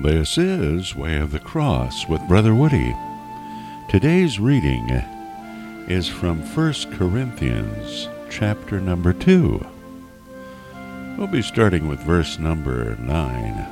This is Way of the Cross with Brother Woody. Today's reading is from 1 Corinthians chapter number 2. We'll be starting with verse number 9.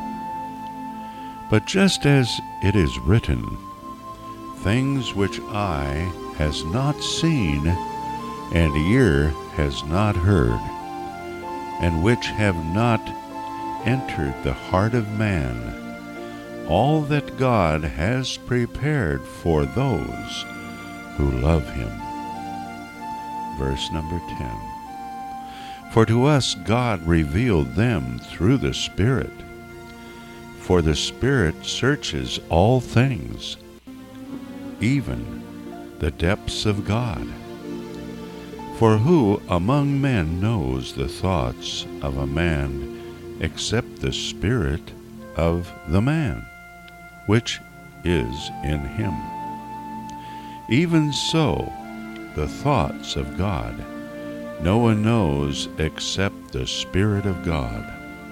But just as it is written, things which eye has not seen and ear has not heard, and which have not entered the heart of man, all that God has prepared for those who love him. Verse number 10. For to us God revealed them through the Spirit. For the Spirit searches all things, even the depths of God. For who among men knows the thoughts of a man except the spirit of the man, which is in him? Even so, the thoughts of God no one knows except the Spirit of God.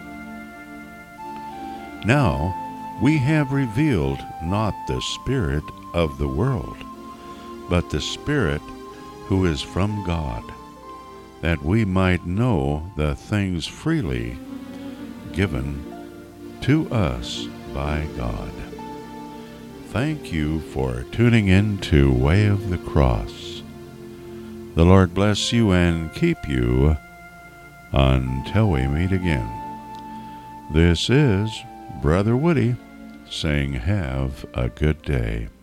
Now we have revealed not the spirit of the world, but the Spirit who is from God, that we might know the things freely given to us by God. Thank you for tuning in to Way of the Cross. The Lord bless you and keep you until we meet again. This is Brother Woody saying have a good day.